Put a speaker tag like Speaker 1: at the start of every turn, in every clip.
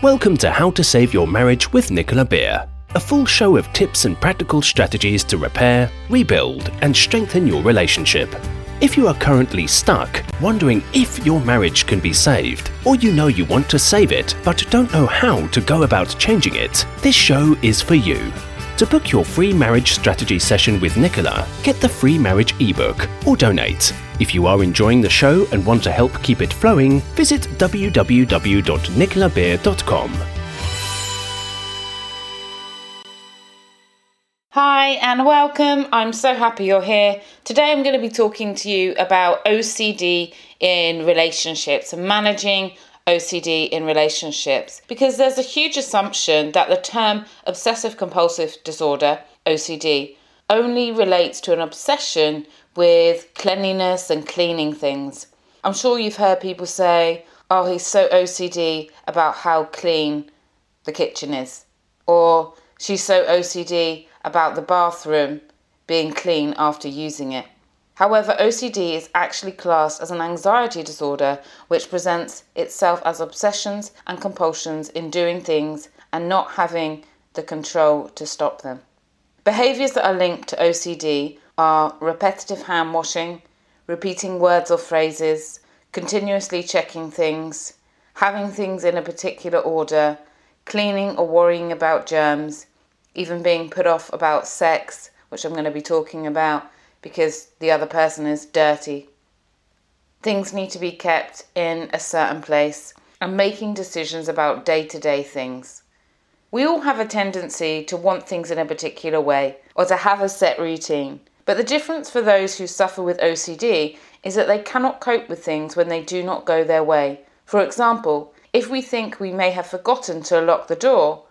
Speaker 1: Welcome to How to Save Your Marriage with Nicola Beer, a full show of tips and practical strategies to repair, rebuild, and strengthen your relationship. If you are currently stuck, wondering if your marriage can be saved, or you know you want to save it but don't know how to go about changing it, this show is for you. To book your free marriage strategy session with Nicola, get the free marriage ebook or donate. If you are enjoying the show and want to help keep it flowing, visit www.nicolabeer.com.
Speaker 2: Hi and welcome. I'm so happy you're here. Today I'm going to be talking to you about OCD in relationships and managing OCD in relationships, because there's a huge assumption that the term obsessive compulsive disorder, OCD, only relates to an obsession with cleanliness and cleaning things. I'm sure you've heard people say, oh, he's so OCD about how clean the kitchen is, or she's so OCD about the bathroom being clean after using it. However, OCD is actually classed as an anxiety disorder which presents itself as obsessions and compulsions in doing things and not having the control to stop them. Behaviours that are linked to OCD are repetitive hand washing, repeating words or phrases, continuously checking things, having things in a particular order, cleaning or worrying about germs, even being put off about sex, which I'm going to be talking about, because the other person is dirty. Things need to be kept in a certain place, and making decisions about day-to-day things. We all have a tendency to want things in a particular way, or to have a set routine. But the difference for those who suffer with OCD is that they cannot cope with things when they do not go their way. For example, if we think we may have forgotten to lock the door,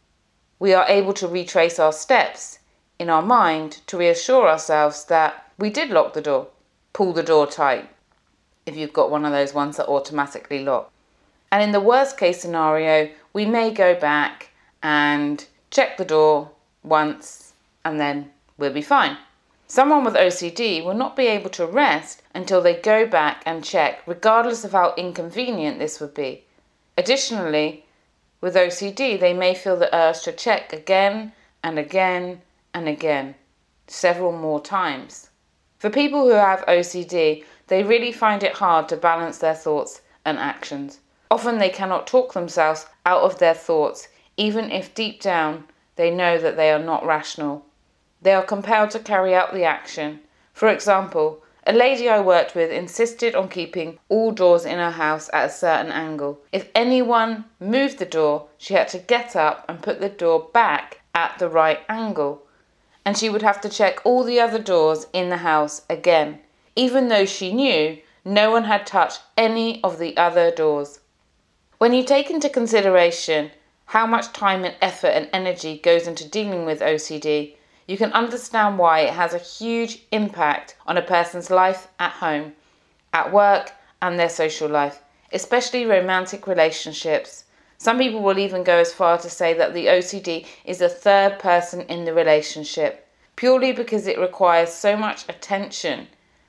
Speaker 2: we are able to retrace our steps in our mind to reassure ourselves that we did lock the door. Pull the door tight if you've got one of those ones that automatically lock. And in the worst case scenario, we may go back and check the door once and then we'll be fine. Someone with OCD will not be able to rest until they go back and check, regardless of how inconvenient this would be. Additionally, with OCD, they may feel the urge to check again and again and again, several more times. For people who have OCD, they really find it hard to balance their thoughts and actions. Often they cannot talk themselves out of their thoughts, even if deep down they know that they are not rational. They are compelled to carry out the action. For example, a lady I worked with insisted on keeping all doors in her house at a certain angle. If anyone moved the door, she had to get up and put the door back at the right angle. And she would have to check all the other doors in the house again, even though she knew no one had touched any of the other doors. When you take into consideration how much time and effort and energy goes into dealing with OCD, you can understand why it has a huge impact on a person's life at home, at work, and their social life, especially romantic relationships. Some people will even go as far to say that the OCD is a third person in the relationship, purely because it requires so much attention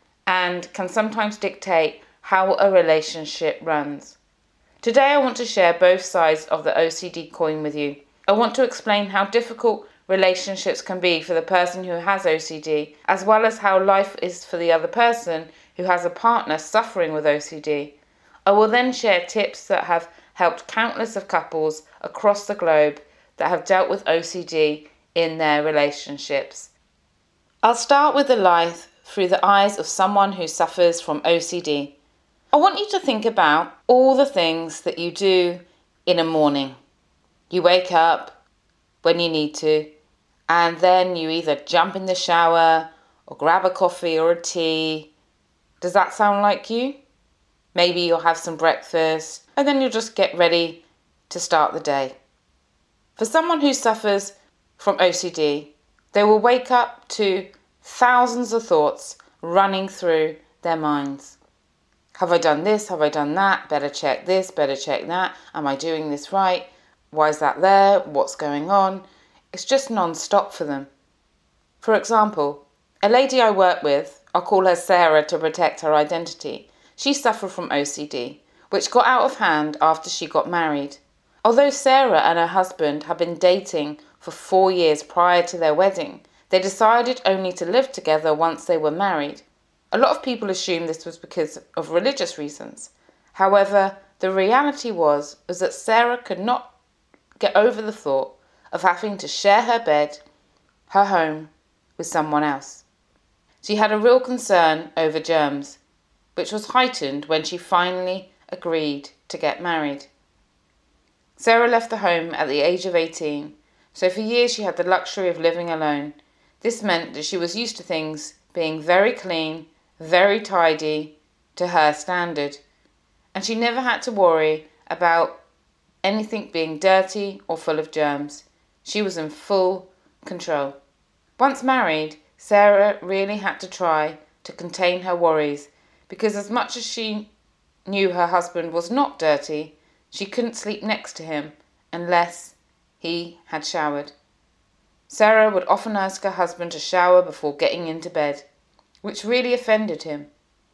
Speaker 2: and can sometimes dictate how a relationship runs. Today I want to share both sides of the OCD coin with you. I want to explain how difficult relationships can be for the person who has OCD, as well as how life is for the other person who has a partner suffering with OCD. I will then share tips that have helped countless of couples across the globe that have dealt with OCD in their relationships. I'll start with the life through the eyes of someone who suffers from OCD. I want you to think about all the things that you do in a morning. You wake up when you need to, and then you either jump in the shower or grab a coffee or a tea. Does that sound like you? Maybe you'll have some breakfast and then you'll just get ready to start the day. For someone who suffers from OCD, they will wake up to thousands of thoughts running through their minds. Have I done this? Have I done that? Better check this, better check that. Am I doing this right? Why is that there? What's going on? It's just non-stop for them. For example, a lady I work with, I'll call her Sarah to protect her identity. She suffered from OCD, which got out of hand after she got married. Although Sarah and her husband had been dating for 4 years prior to their wedding, they decided only to live together once they were married. A lot of people assume this was because of religious reasons. However, the reality was that Sarah could not get over the thought of having to share her bed, her home, with someone else. She had a real concern over germs, which was heightened when she finally agreed to get married. Sarah left the home at the age of 18, so for years she had the luxury of living alone. This meant that she was used to things being very clean, very tidy to her standard, and she never had to worry about anything being dirty or full of germs. She was in full control. Once married, Sarah really had to try to contain her worries, because as much as she knew her husband was not dirty, she couldn't sleep next to him unless he had showered. Sarah would often ask her husband to shower before getting into bed, which really offended him.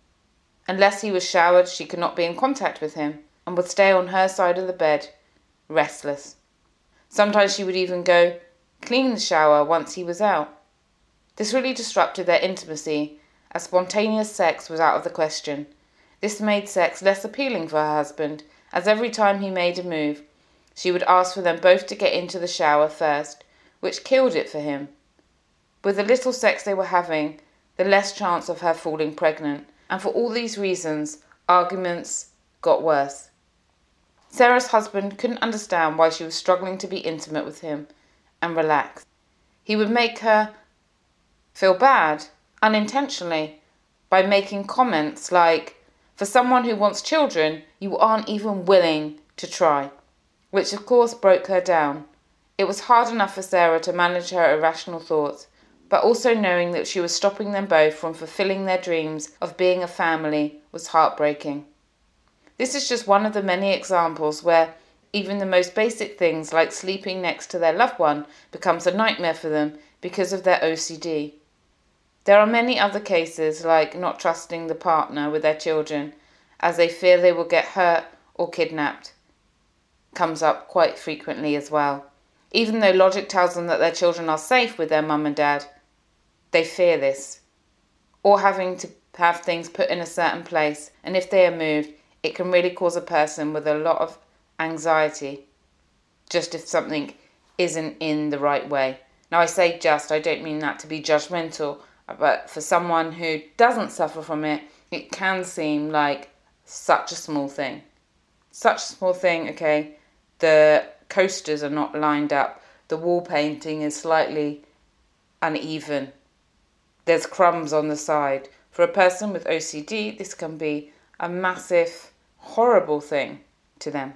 Speaker 2: Unless he was showered, she could not be in contact with him and would stay on her side of the bed, restless. Sometimes she would even go clean the shower once he was out. This really disrupted their intimacy, as spontaneous sex was out of the question. This made sex less appealing for her husband, as every time he made a move, she would ask for them both to get into the shower first, which killed it for him. With the little sex they were having, the less chance of her falling pregnant, and for all these reasons, arguments got worse. Sarah's husband couldn't understand why she was struggling to be intimate with him and relax. He would make her feel bad, unintentionally, by making comments like, "For someone who wants children, you aren't even willing to try," which of course broke her down. It was hard enough for Sarah to manage her irrational thoughts, but also knowing that she was stopping them both from fulfilling their dreams of being a family was heartbreaking. This is just one of the many examples where even the most basic things like sleeping next to their loved one becomes a nightmare for them because of their OCD. There are many other cases like not trusting the partner with their children as they fear they will get hurt or kidnapped. Comes up quite frequently as well. Even though logic tells them that their children are safe with their mum and dad, they fear this. Or having to have things put in a certain place, and if they are moved, it can really cause a person with a lot of anxiety, just if something isn't in the right way. Now I say just, I don't mean that to be judgmental, but for someone who doesn't suffer from it, it can seem like such a small thing. Such a small thing, okay, the coasters are not lined up, the wall painting is slightly uneven, there's crumbs on the side. For a person with OCD, this can be a massive, horrible thing to them.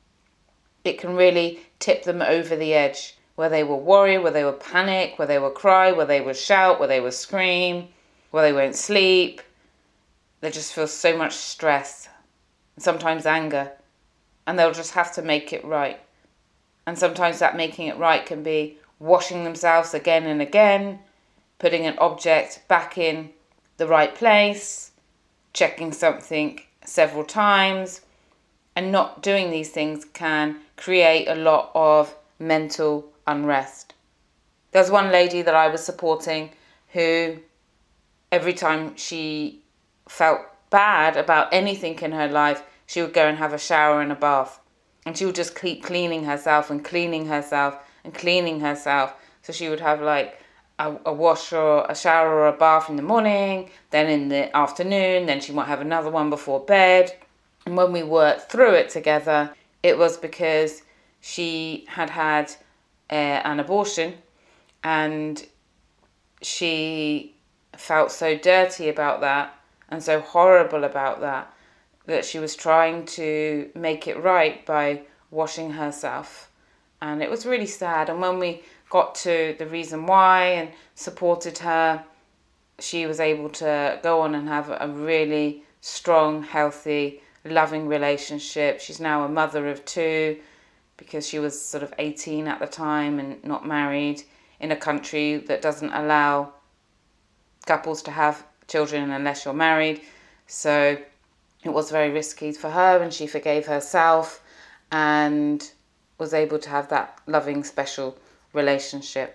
Speaker 2: It can really tip them over the edge, where they will worry, where they will panic, where they will cry, where they will shout, where they will scream, where they won't sleep. They just feel so much stress, and sometimes anger, and they'll just have to make it right. And sometimes that making it right can be washing themselves again and again, putting an object back in the right place, checking something several times, and not doing these things can create a lot of mental unrest. There's one lady that I was supporting who every time she felt bad about anything in her life, she would go and have a shower and a bath. And she would just keep cleaning herself and cleaning herself and cleaning herself. So she would have like a wash or a shower or a bath in the morning, then in the afternoon, then she might have another one before bed. And when we worked through it together, it was because she had had an abortion and she felt so dirty about that and so horrible about that, that she was trying to make it right by washing herself. And it was really sad. And when we got to the reason why and supported her, she was able to go on and have a really strong, healthy, loving relationship. She's now a mother of 2 because she was sort of 18 at the time and not married in a country that doesn't allow couples to have children unless you're married. So it was very risky for her, and she forgave herself, and was able to have that loving, special relationship.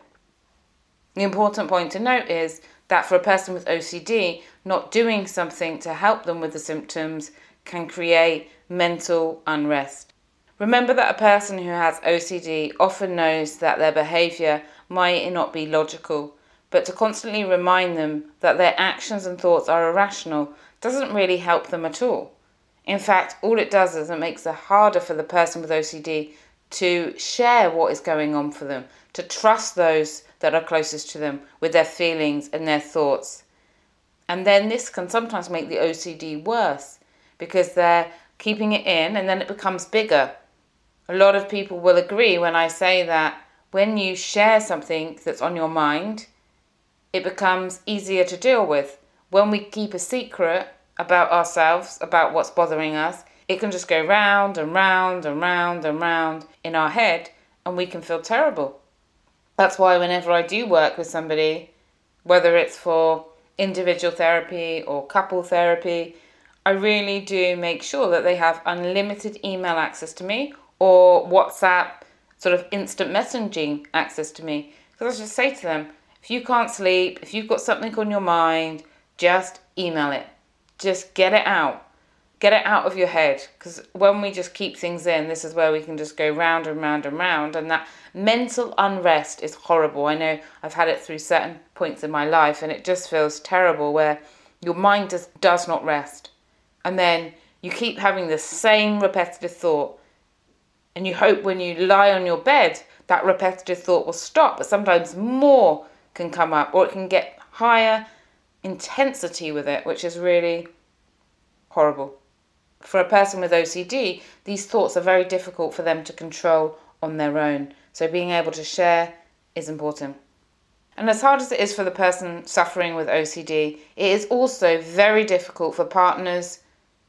Speaker 2: The important point to note is that for a person with OCD, not doing something to help them with the symptoms can create mental unrest. Remember that a person who has OCD often knows that their behaviour might not be logical, but to constantly remind them that their actions and thoughts are irrational doesn't really help them at all. In fact, all it does is it makes it harder for the person with OCD to share what is going on for them, to trust those that are closest to them with their feelings and their thoughts. And then this can sometimes make the OCD worse because they're keeping it in and then it becomes bigger. A lot of people will agree when I say that when you share something that's on your mind, it becomes easier to deal with. When we keep a secret about ourselves, about what's bothering us, it can just go round and round and round and round in our head and we can feel terrible. That's why whenever I do work with somebody, whether it's for individual therapy or couple therapy, I really do make sure that they have unlimited email access to me or WhatsApp, sort of instant messaging access to me. Because I just say to them, if you can't sleep, if you've got something on your mind, just email it. Just get it out. Get it out of your head. Because when we just keep things in, this is where we can just go round and round and round. And that mental unrest is horrible. I know I've had it through certain points in my life and it just feels terrible where your mind just does not rest. And then you keep having the same repetitive thought. And you hope when you lie on your bed, that repetitive thought will stop. But sometimes more can come up or it can get higher intensity with it, which is really horrible. For a person with OCD, these thoughts are very difficult for them to control on their own. So being able to share is important. And as hard as it is for the person suffering with OCD, it is also very difficult for partners,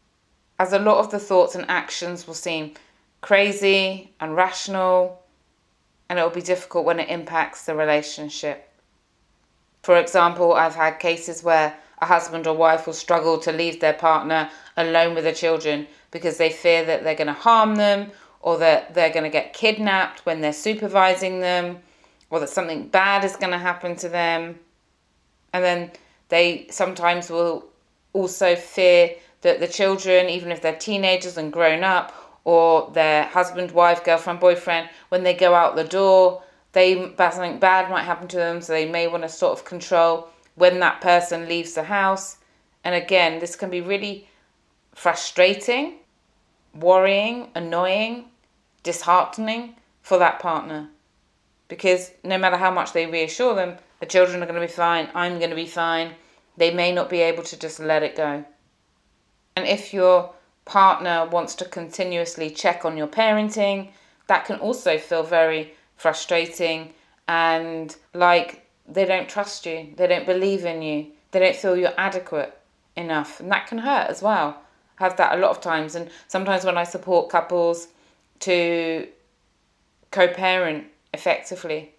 Speaker 2: as a lot of the thoughts and actions will seem crazy, irrational, and it will be difficult when it impacts the relationship. For example, I've had cases where a husband or wife will struggle to leave their partner alone with the children because they fear that they're going to harm them or that they're going to get kidnapped when they're supervising them or that something bad is going to happen to them. And then they sometimes will also fear that the children, even if they're teenagers and grown up, or their husband, wife, girlfriend, boyfriend, when they go out the door, something bad might happen to them, so they may want to sort of control when that person leaves the house. And again, this can be really frustrating, worrying, annoying, disheartening for that partner. Because no matter how much they reassure them, the children are going to be fine, I'm going to be fine, they may not be able to just let it go. And if your partner wants to continuously check on your parenting, that can also feel very frustrating and like they don't trust you, they don't believe in you, they don't feel you're adequate enough, and that can hurt as well. I have that a lot of times, and sometimes when I support couples to co-parent effectively,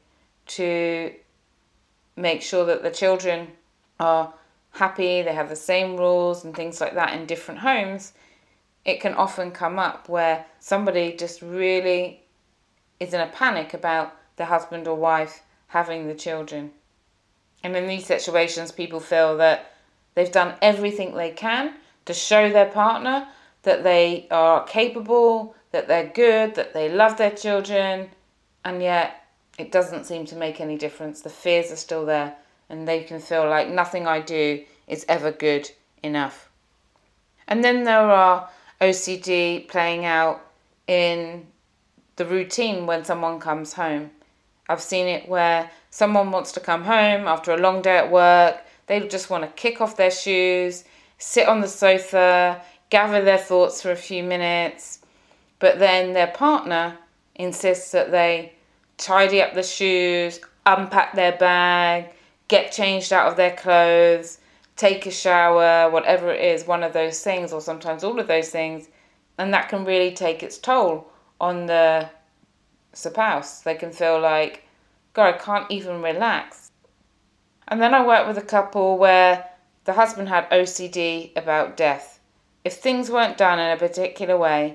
Speaker 2: to make sure that the children are happy, they have the same rules and things like that in different homes, it can often come up where somebody just really is in a panic about the husband or wife having the children. And in these situations, people feel that they've done everything they can to show their partner that they are capable, that they're good, that they love their children, and yet it doesn't seem to make any difference. The fears are still there, and they can feel like nothing I do is ever good enough. And then there are OCD playing out in the routine when someone comes home. I've seen it where someone wants to come home after a long day at work. They just want to kick off their shoes, sit on the sofa, gather their thoughts for a few minutes. But then their partner insists that they tidy up the shoes, unpack their bag, get changed out of their clothes, take a shower, whatever it is, one of those things, or sometimes all of those things. And that can really take its toll on the spouse. They can feel like, God, I can't even relax. And then I work with a couple where the husband had OCD about death. If things weren't done in a particular way,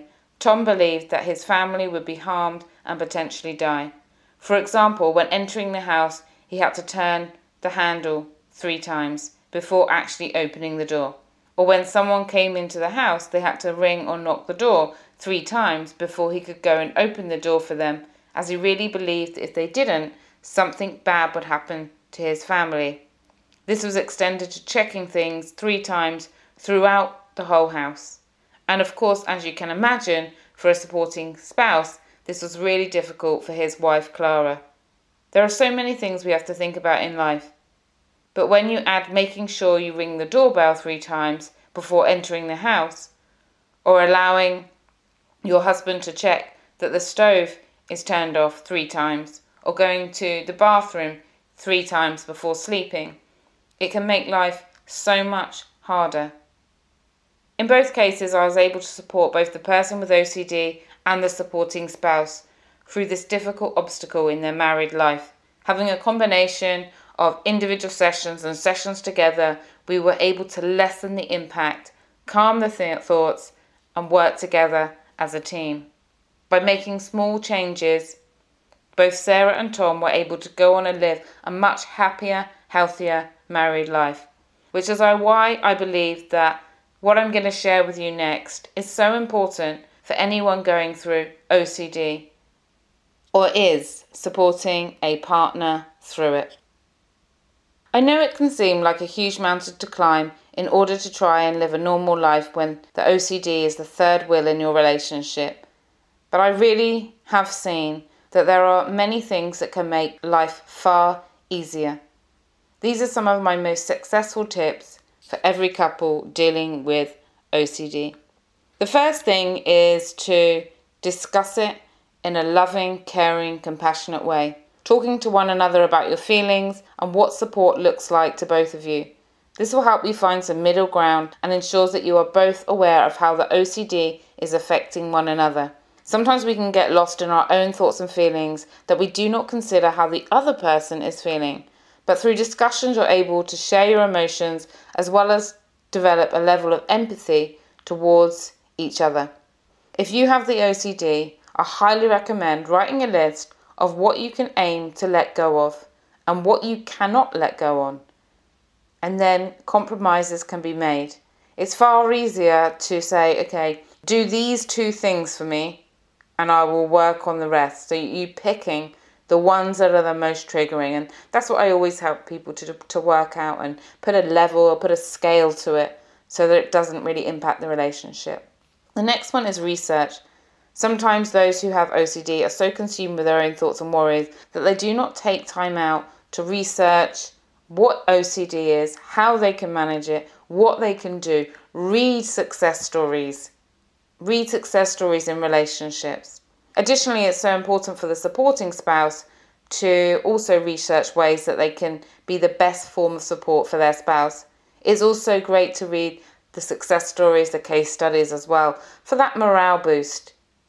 Speaker 2: Tom believed that his family would be harmed and potentially die. For example, when entering the house, he had to turn the handle 3 times before actually opening the door. Or when someone came into the house, they had to ring or knock the door 3 times before he could go and open the door for them, as he really believed if they didn't, something bad would happen to his family. This was extended to checking things 3 times throughout the whole house. And of course, as you can imagine, for a supporting spouse, this was really difficult for his wife, Clara. There are so many things we have to think about in life. But when you add making sure you ring the doorbell 3 times before entering the house, or allowing your husband to check that the stove is turned off 3 times, or going to the bathroom 3 times before sleeping, it can make life so much harder. In both cases, I was able to support both the person with OCD and the supporting spouse through this difficult obstacle in their married life. Having a combination of individual sessions and sessions together, we were able to lessen the impact, calm the thoughts, and work together as a team. By making small changes, both Sarah and Tom were able to go on and live a much happier, healthier married life, which is why I believe that what I'm going to share with you next is so important for anyone going through OCD or is supporting a partner through it. I know it can seem like a huge mountain to climb in order to try and live a normal life when the OCD is the third wheel in your relationship, but I really have seen that there are many things that can make life far easier. These are some of my most successful tips for every couple dealing with OCD. The first thing is to discuss it in a loving, caring, compassionate way, talking to one another about your feelings and what support looks like to both of you. This will help you find some middle ground and ensures that you are both aware of how the OCD is affecting one another. Sometimes we can get lost in our own thoughts and feelings that we do not consider how the other person is feeling. But through discussions, you're able to share your emotions as well as develop a level of empathy towards each other. If you have the OCD, I highly recommend writing a list of what you can aim to let go of and what you cannot let go on. And then compromises can be made. It's far easier to say, okay, do these 2 things for me and I will work on the rest. So you picking the ones that are the most triggering. And that's what I always help people to work out and put a level or put a scale to it so that it doesn't really impact the relationship. The next one is research. Sometimes those who have OCD are so consumed with their own thoughts and worries that they do not take time out to research what OCD is, how they can manage it, what they can do. Read success stories. Read success stories in relationships. Additionally, it's so important for the supporting spouse to also research ways that they can be the best form of support for their spouse. It's also great to read the success stories, the case studies as well, for that morale boost,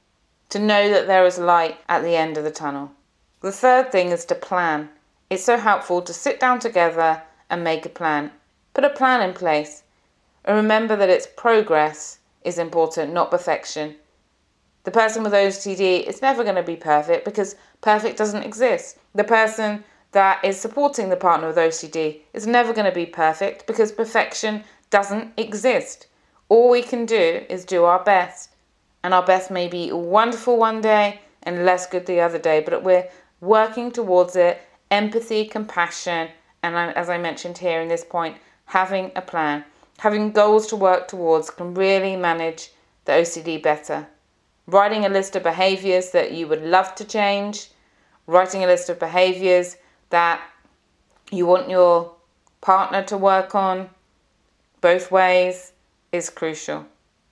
Speaker 2: to know that there is light at the end of the tunnel. The third thing is to plan. It's so helpful to sit down together and make a plan. Put a plan in place. And remember that it's progress is important, not perfection. The person with OCD is never going to be perfect because perfect doesn't exist. The person that is supporting the partner with OCD is never going to be perfect because perfection doesn't exist. All we can do is do our best. And our best may be wonderful one day and less good the other day, but we're working towards it. Empathy, compassion, and as I mentioned here in this point, having a plan. Having goals to work towards can really manage the OCD better. Writing a list of behaviours that you would love to change. Writing a list of behaviours that you want your partner to work on both ways is crucial.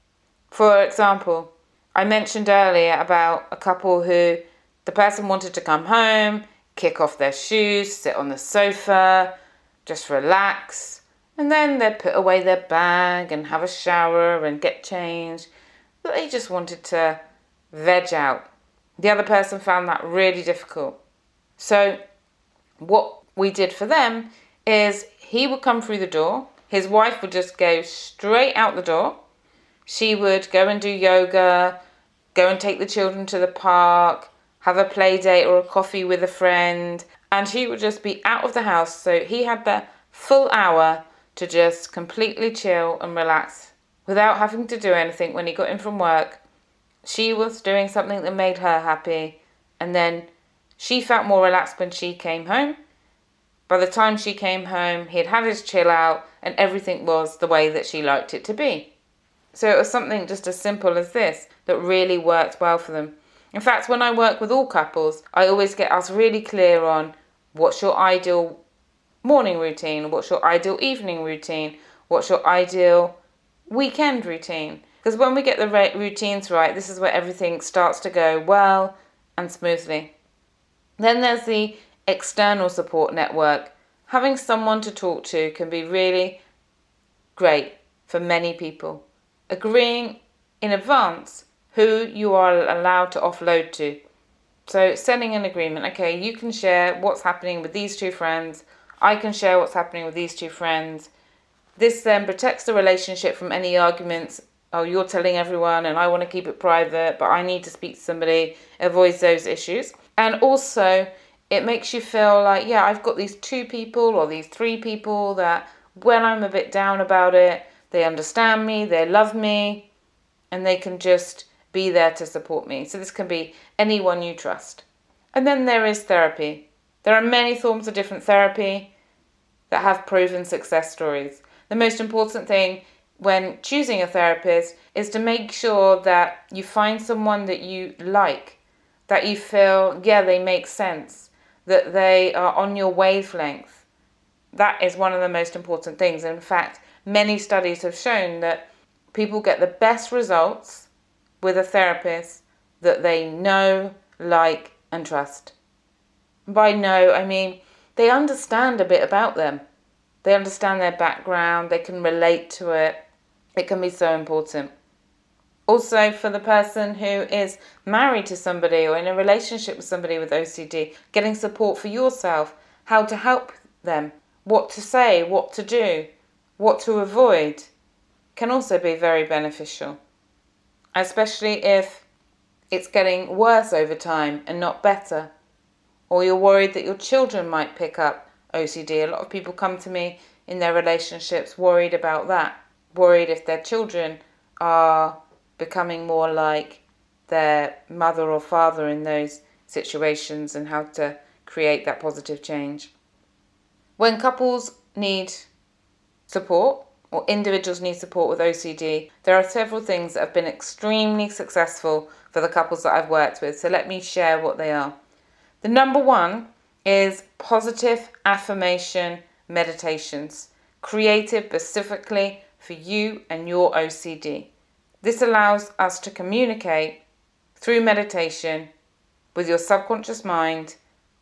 Speaker 2: For example, I mentioned earlier about a couple who the person wanted to come home, kick off their shoes, sit on the sofa, just relax, and then they'd put away their bag and have a shower and get changed. But they just wanted to veg out. The other person found that really difficult. So what we did for them is he would come through the door. His wife would just go straight out the door. She would go and do yoga, go and take the children to the park, have a play date or a coffee with a friend, and she would just be out of the house. So he had the full hour to just completely chill and relax without having to do anything. When he got in from work, she was doing something that made her happy, and then she felt more relaxed when she came home. By the time she came home, he had had his chill out and everything was the way that she liked it to be. So it was something just as simple as this that really worked well for them. In fact, when I work with all couples, I always get us really clear on what's your ideal morning routine, what's your ideal evening routine, what's your ideal weekend routine. Because when we get the routines right, this is where everything starts to go well and smoothly. Then there's the external support network. Having someone to talk to can be really great for many people. Agreeing in advance who you are allowed to offload to. So setting an agreement, okay, you can share what's happening with these two friends, I can share what's happening with these two friends. This then protects the relationship from any arguments. Oh, you're telling everyone and I want to keep it private, but I need to speak to somebody. Avoids those issues. And also, it makes you feel like, yeah, I've got these two people or these three people that when I'm a bit down about it, they understand me, they love me, and they can just be there to support me. So this can be anyone you trust. And then there is therapy. There are many forms of different therapy that have proven success stories. The most important thing when choosing a therapist is to make sure that you find someone that you like, that you feel, yeah, they make sense, that they are on your wavelength. That is one of the most important things. In fact, many studies have shown that people get the best results with a therapist that they know, like, and trust. By know, I mean they understand a bit about them. They understand their background, they can relate to it. It can be so important. Also, for the person who is married to somebody or in a relationship with somebody with OCD, getting support for yourself, how to help them, what to say, what to do, what to avoid, can also be very beneficial. Especially if it's getting worse over time and not better. Or you're worried that your children might pick up OCD. A lot of people come to me in their relationships worried about that. Worried if their children are becoming more like their mother or father in those situations and how to create that positive change. When couples need support or individuals need support with OCD, there are several things that have been extremely successful for the couples that I've worked with. So let me share what they are. The number one is positive affirmation meditations, created specifically for you and your OCD. This allows us to communicate through meditation with your subconscious mind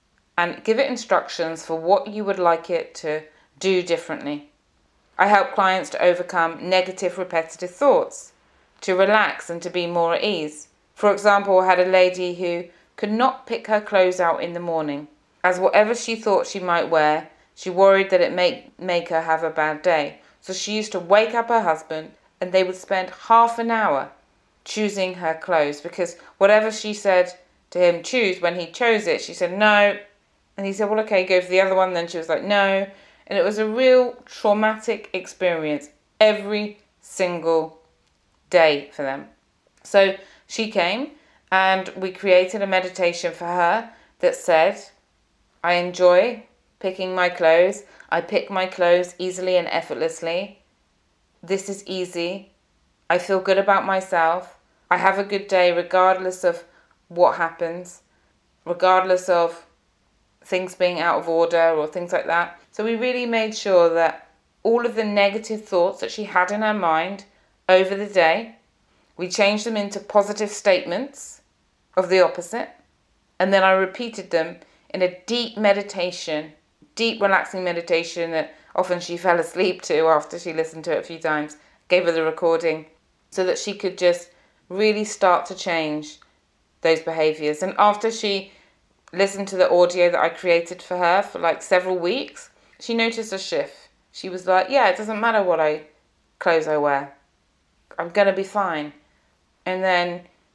Speaker 2: and give it instructions for what you would like it to do differently. I help clients to overcome negative repetitive thoughts, to relax and to be more at ease. For example, I had a lady who could not pick her clothes out in the morning, as whatever she thought she might wear, she worried that it make her have a bad day. So she used to wake up her husband and they would spend half an hour choosing her clothes, because whatever she said to him choose, when he chose it, she said no. And he said, well, okay, go for the other one. Then she was like, no. And it was a real traumatic experience every single day for them. So she came and we created a meditation for her that said, I enjoy picking my clothes. I pick my clothes easily and effortlessly. This is easy. I feel good about myself. I have a good day regardless of what happens, regardless of things being out of order or things like that. So we really made sure that all of the negative thoughts that she had in her mind over the day, we changed them into positive statements of the opposite. And then I repeated them in a deep meditation, deep relaxing meditation that often she fell asleep to after she listened to it a few times. Gave her the recording so that she could just really start to change those behaviours. And after she listened to the audio that I created for her for like several weeks, she noticed a shift. She was like, yeah, it doesn't matter what clothes I wear. I'm going to be fine. And then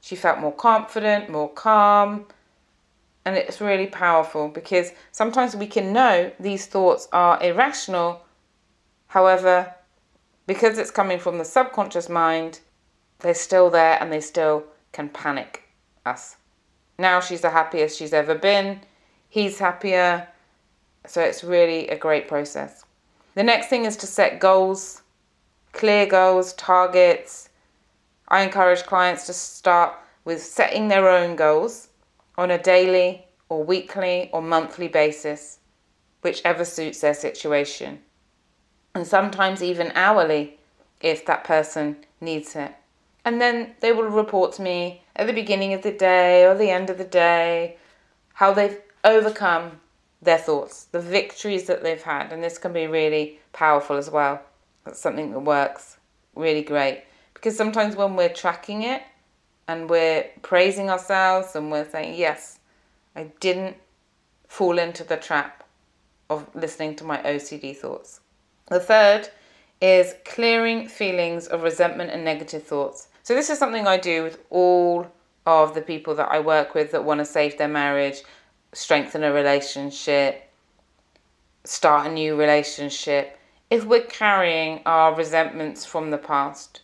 Speaker 2: She felt more confident, more calm. And it's really powerful because sometimes we can know these thoughts are irrational. However, because it's coming from the subconscious mind, they're still there and they still can panic us. Now she's the happiest she's ever been. He's happier. So it's really a great process. The next thing is to set goals, clear goals, targets. I encourage clients to start with setting their own goals on a daily or weekly or monthly basis, whichever suits their situation. And sometimes even hourly if that person needs it. And then they will report to me at the beginning of the day or the end of the day how they've overcome their thoughts, the victories that they've had. And this can be really powerful as well. That's something that works really great. Because sometimes when we're tracking it and we're praising ourselves and we're saying, yes, I didn't fall into the trap of listening to my OCD thoughts. The third is clearing feelings of resentment and negative thoughts. So this is something I do with all of the people that I work with that want to save their marriage, strengthen a relationship, start a new relationship. If we're carrying our resentments from the past,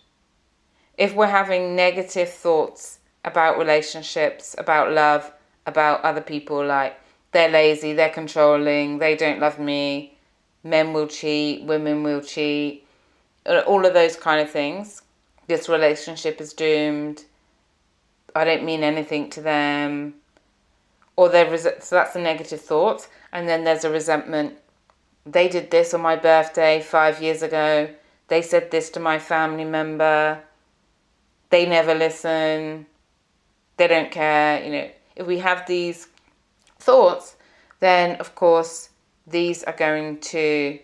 Speaker 2: if we're having negative thoughts about relationships, about love, about other people, like they're lazy, they're controlling, they don't love me, men will cheat, women will cheat, all of those kind of things. This relationship is doomed. I don't mean anything to them. Or so that's a negative thought. And then there's a resentment. They did this on my birthday 5 years ago. They said this to my family member. They never listen. They don't care. If we have these thoughts, then of course these are going to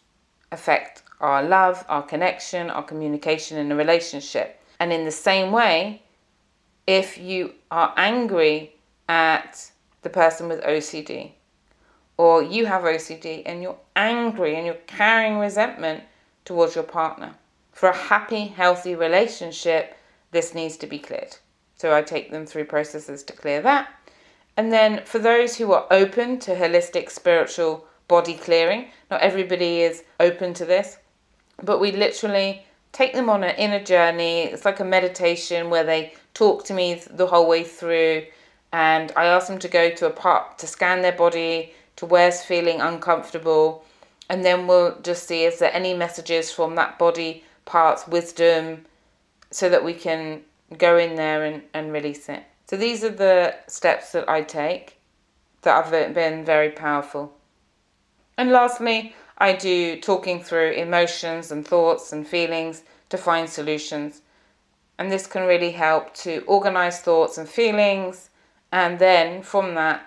Speaker 2: affect our love, our connection, our communication in a relationship. And in the same way, if you are angry at the person with OCD, or you have OCD and you're angry and you're carrying resentment towards your partner, for a happy, healthy relationship, this needs to be cleared. So I take them through processes to clear that. And then for those who are open to holistic spiritual body clearing, not everybody is open to this, but we literally take them on an inner journey. It's like a meditation where they talk to me the whole way through, and I ask them to go to a part to scan their body to where's feeling uncomfortable, and then we'll just see is there any messages from that body part's wisdom so that we can go in there and release it. So these are the steps that I take that have been very powerful. And lastly, I do talking through emotions and thoughts and feelings to find solutions. And this can really help to organize thoughts and feelings, and then from that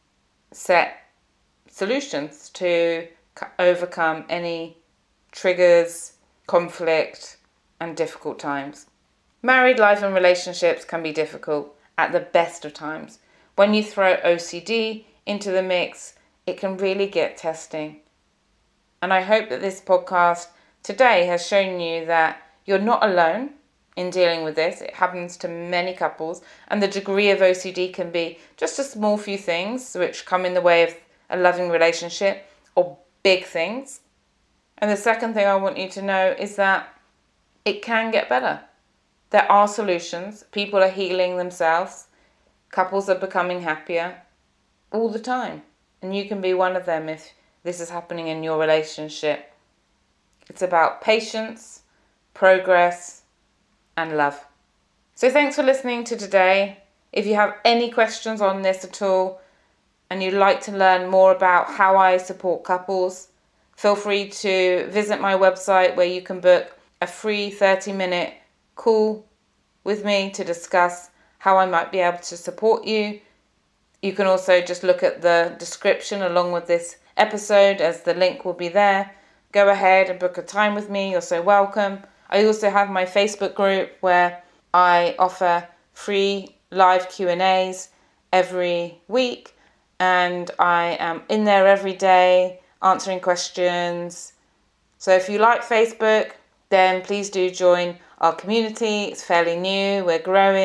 Speaker 2: set solutions to overcome any triggers, conflict, and difficult times. Married life and relationships can be difficult at the best of times. When you throw OCD into the mix, it can really get testing. And I hope that this podcast today has shown you that you're not alone in dealing with this. It happens to many couples, and the degree of OCD can be just a small few things which come in the way of a loving relationship, or big things. And the second thing I want you to know is that it can get better. There are solutions. People are healing themselves. Couples are becoming happier all the time. And you can be one of them if this is happening in your relationship. It's about patience, progress, and love. So thanks for listening to today. If you have any questions on this at all, and you'd like to learn more about how I support couples, feel free to visit my website where you can book a free 30-minute call with me to discuss how I might be able to support you. You can also just look at the description along with this episode, as the link will be there. Go ahead and book a time with me. You're so welcome. I also have my Facebook group where I offer free live Q&As every week, and I am in there every day answering questions. So if you like Facebook, then please do join our community. It's fairly new, we're growing,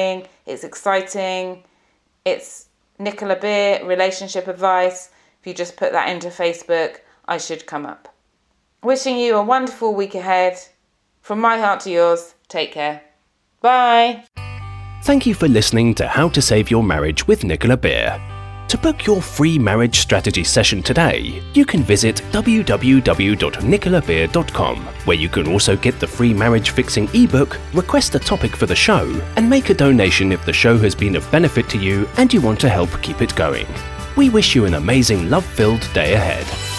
Speaker 2: It's exciting. It's Nicola Beer, relationship advice. If you just put that into Facebook, I should come up. Wishing you a wonderful week ahead. From my heart to yours, take care. Bye.
Speaker 1: Thank you for listening to How to Save Your Marriage with Nicola Beer. To book your free marriage strategy session today, you can visit www.nicolabeer.com, where you can also get the free marriage fixing ebook, request a topic for the show, and make a donation if the show has been of benefit to you and you want to help keep it going. We wish you an amazing love-filled day ahead.